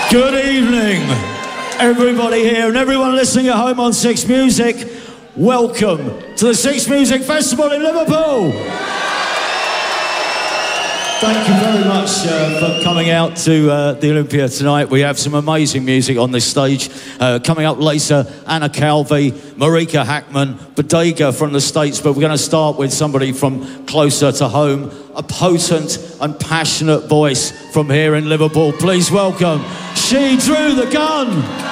Good evening, everybody here and everyone listening at home on Six Music. Welcome to the Six Music Festival in Liverpool. Thank you very much for coming out to the Olympia tonight. We have some amazing music on this stage. Coming up later, Anna Calvi, Marika Hackman, Bodega from the States, but we're going to start with somebody from closer to home, a potent and passionate voice from here in Liverpool. Please welcome She Drew the Gun.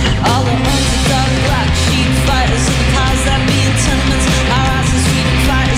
Fighters in the cars that be in tenements. Our eyes are sweet and fire.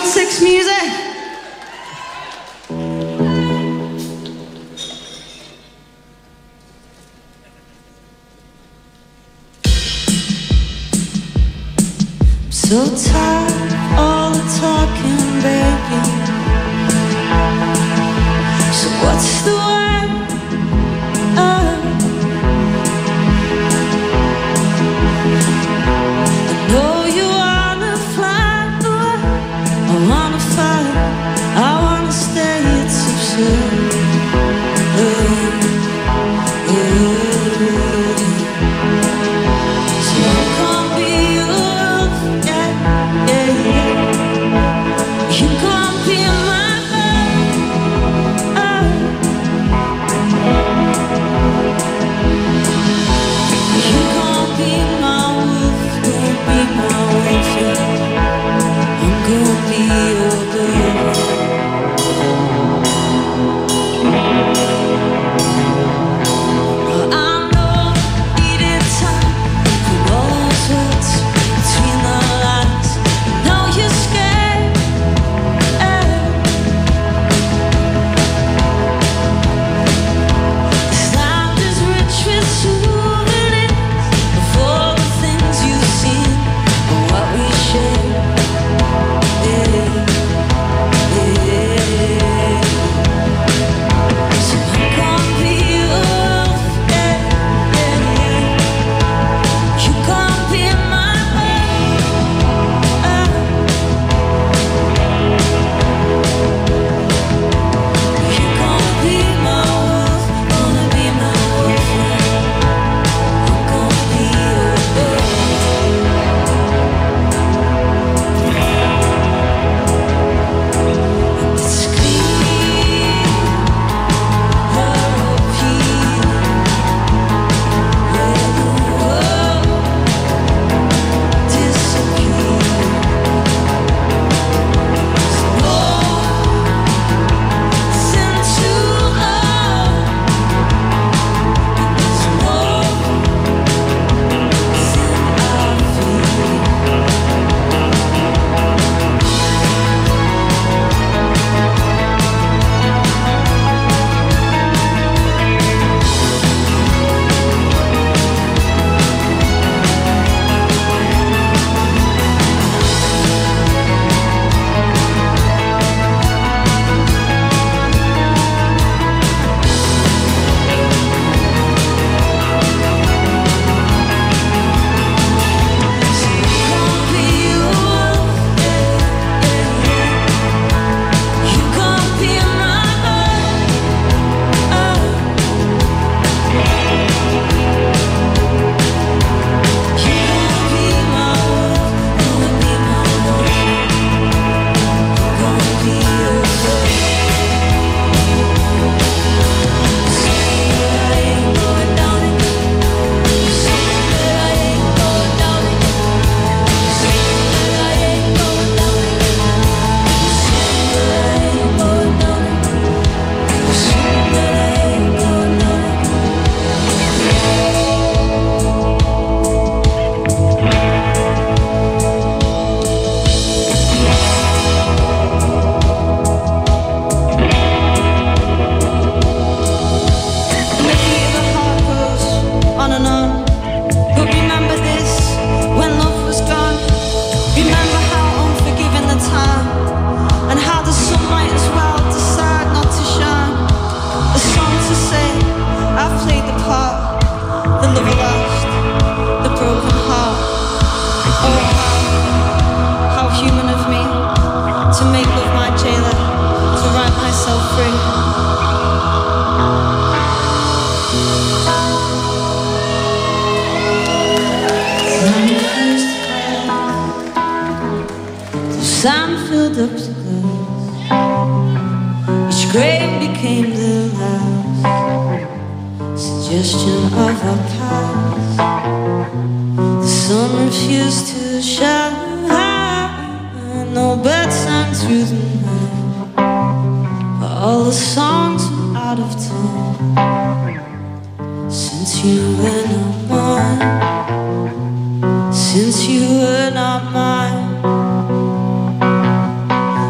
6 music. So tired of all the talking, baby. So what's the word? I know you wanna fly away. I wanna fight. I wanna stay. It's absurd. So I can't be yours. You can't be my love. You can't be my wolf, don't be my wolf. I'm gonna be your girl. I know needed time for all those words between the lines. Know you're scared. This land is rich with souvenirs of all the things you've seen and what we share. So I can't be yours. You can't be my love. You can't be my wolf, wanna be my wolf. I'm gonna be your girl. It's clear, where the world disappears. Sand filled up the glass. Each grain became the last suggestion of our past. The sun refused to shine. No bird sang through the night. All the songs were out of tune since you were not mine. Since you were not mine.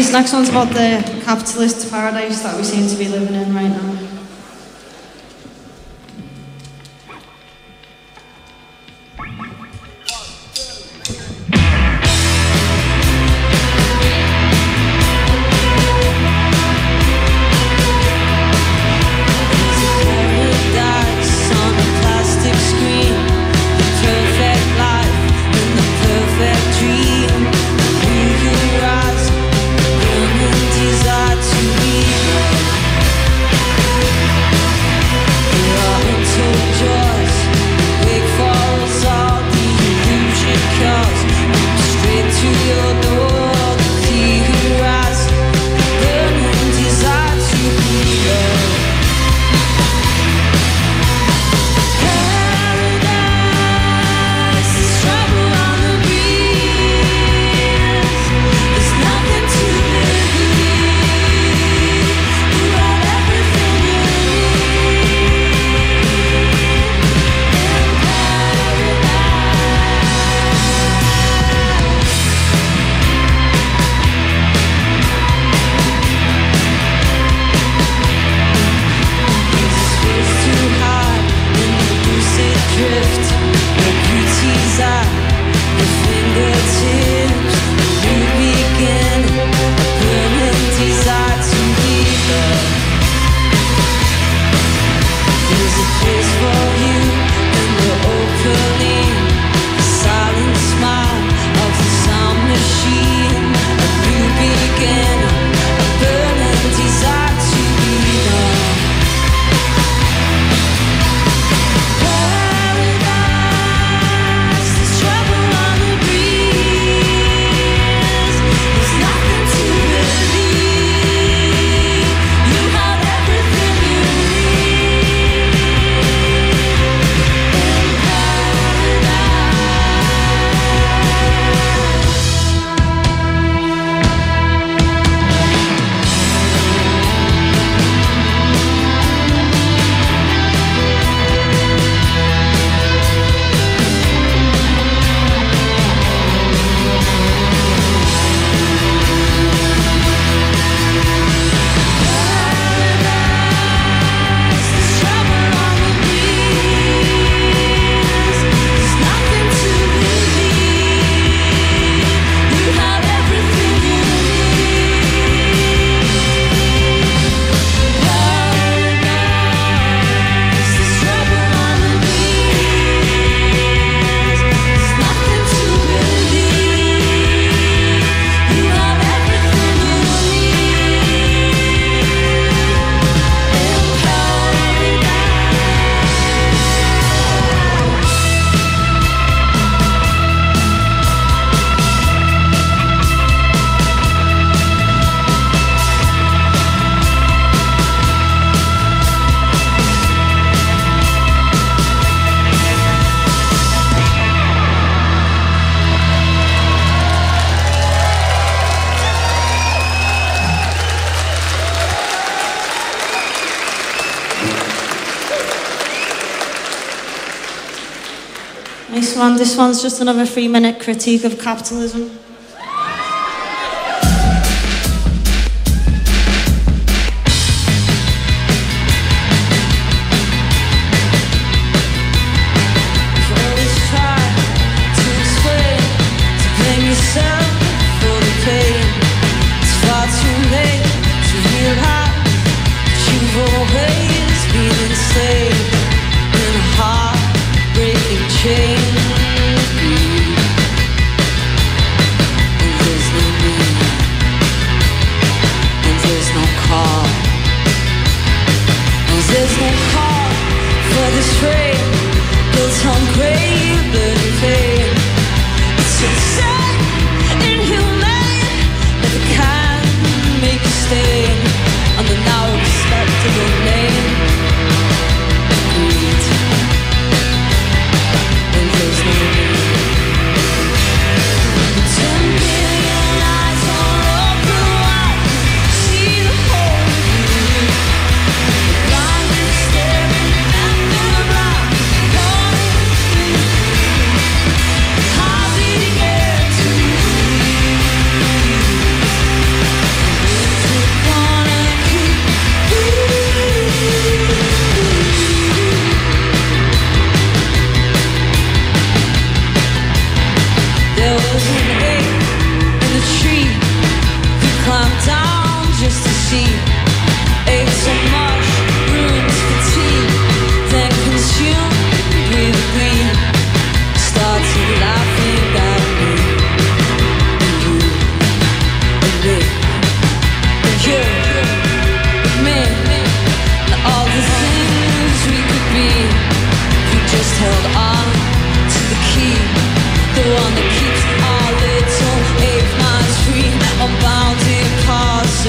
This next one's about the capitalist paradise that we seem to be living in right now. Nice one. This one's just another 3-minute critique of capitalism.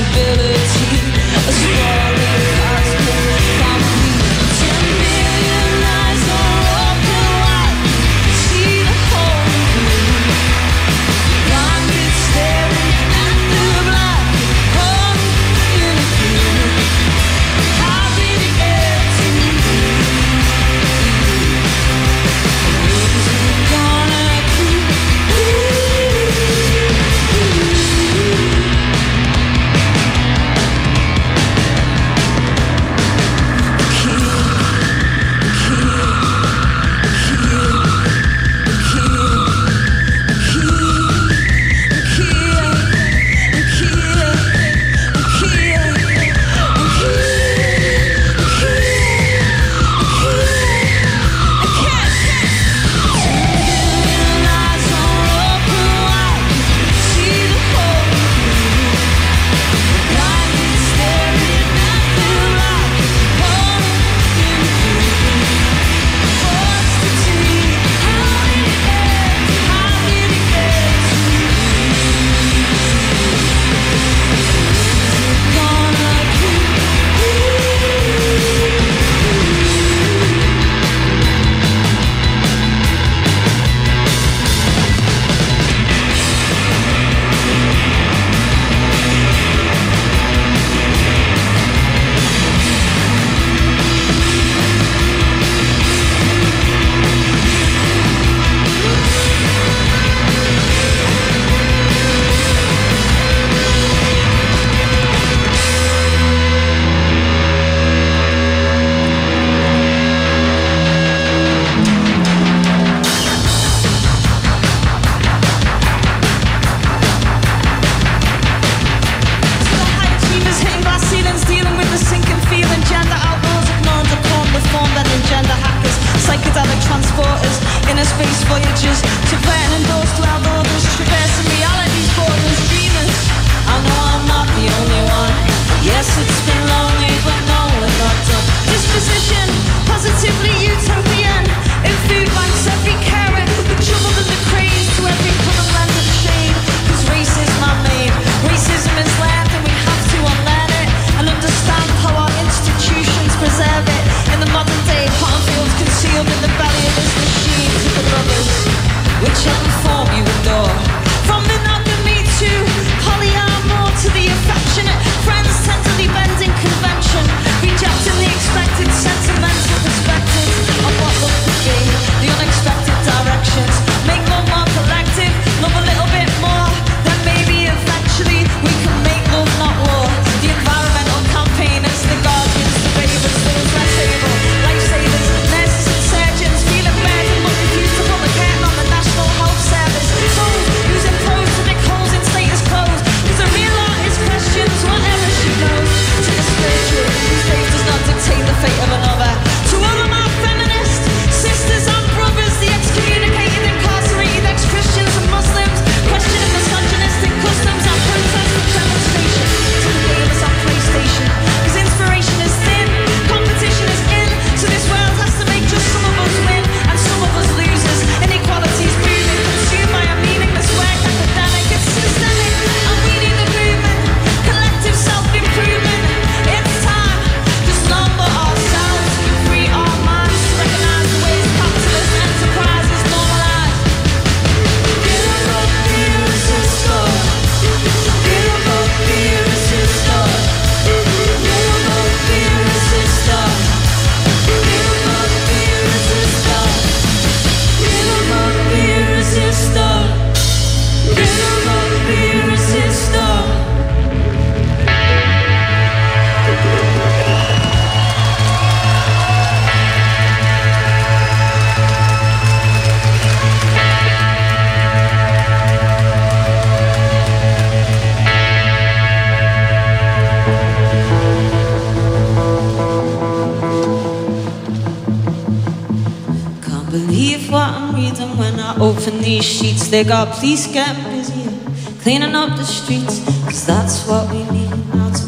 Open these sheets, they got police getting busier, cleaning up the streets, cause that's what we need now to make the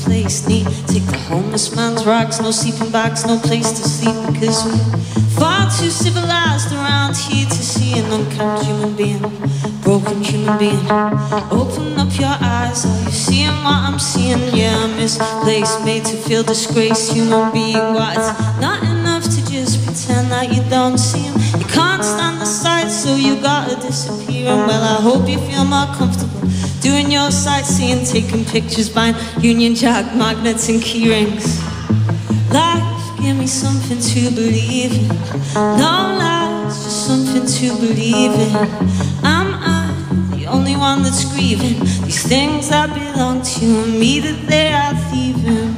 place neat. Take the homeless man's rags, no sleeping bags, no place to sleep, because we're far too civilized around here to see an unkempt human being, broken human being. Open up your eyes, are you seeing what I'm seeing? Yeah, I'm misplaced, made to feel disgraced human being. Why it's not enough to just pretend that you don't see him. You can't stand the sight, so you gotta disappear. And well, I hope you feel more comfortable doing your sightseeing, taking pictures, buying Union Jack magnets and key rings. Life, give me something to believe in. No lies, just something to believe in. Am I the only one that's grieving these things that belong to you and me that they are thieving?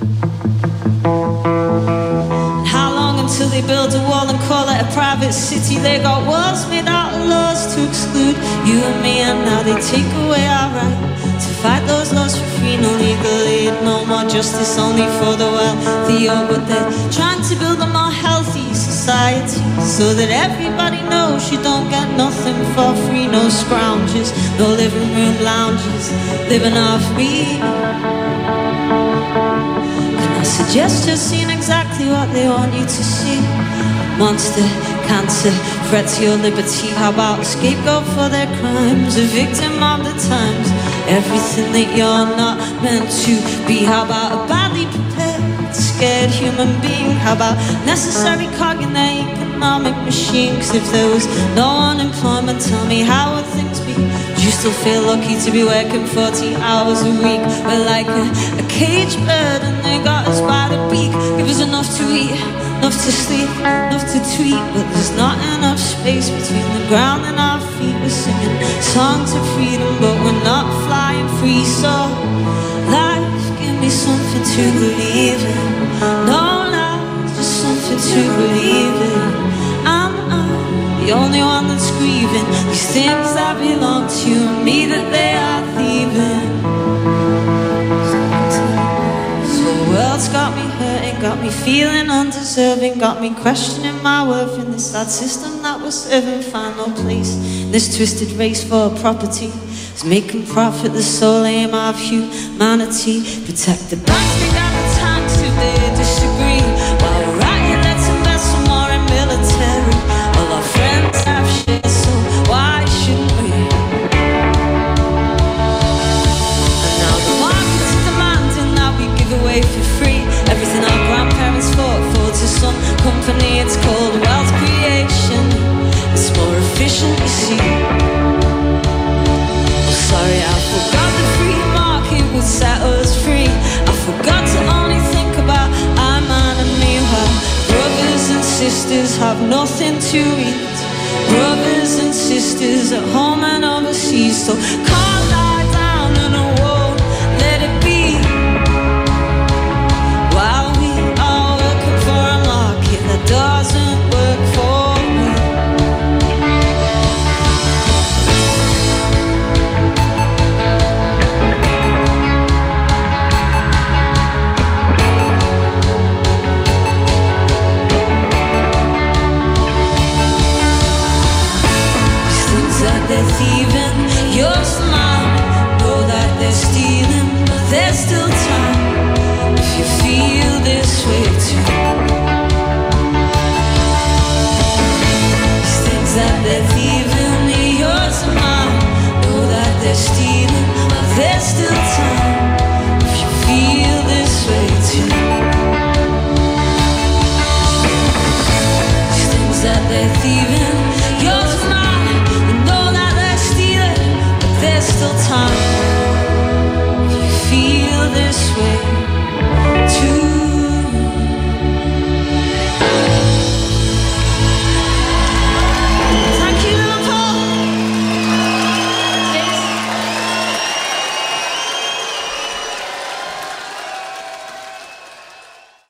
Until they build a wall and call it a private city. They got walls made out of laws to exclude you and me, and now they take away our right to fight those laws for free. No legal aid, no more justice, only for the wealthy. Oh, but they're trying to build a more healthy society so that everybody knows you don't get nothing for free. No scrounges, no living room lounges, living off me. I suggest just seeing exactly what they want you to see. Monster, cancer, threat to your liberty. How about a scapegoat for their crimes, a victim of the times, everything that you're not meant to be. How about a badly prepared, scared human being? How about necessary cog in their economic machine? 'Cause if there was no unemployment, tell me how would things be? Do you still feel lucky to be working 40 hours a week? We're like a caged bird and they got us by the beak. Give us enough to eat, enough to sleep, enough to tweet, but there's not enough space between the ground and our feet. We're singing songs of freedom, but we're not flying free. So life, give me something to believe in. No lies, just something to believe in. I'm the only one that's grieving these things that belong to you and me that they are thieving. So the world's got me hurting, got me feeling undeserving, got me questioning my worth in this sad system that we're serving. Find no place in this twisted race for property. It's making profit the sole aim of humanity. Protect the banks, they got the tanks if they disagree. While we're right here, let's invest some more in military. All our friends have shit, so why shouldn't we? And now the market's demanding that we give away for free everything our grandparents fought for to some company. It's called wealth creation. It's more efficient, you see. Oh, sorry, I forgot the free market would set us free. I forgot to only think about our man and me. While brothers and sisters have nothing to eat, brothers and sisters at home and overseas. So can't lie down and I won't let it be. While we are working for a market that doesn't work for me. They're thieving your smile, know that they're stealing, but there's still time if you feel this way too. These things that they're thieving, yours and mine, know that they're stealing, but there's still time.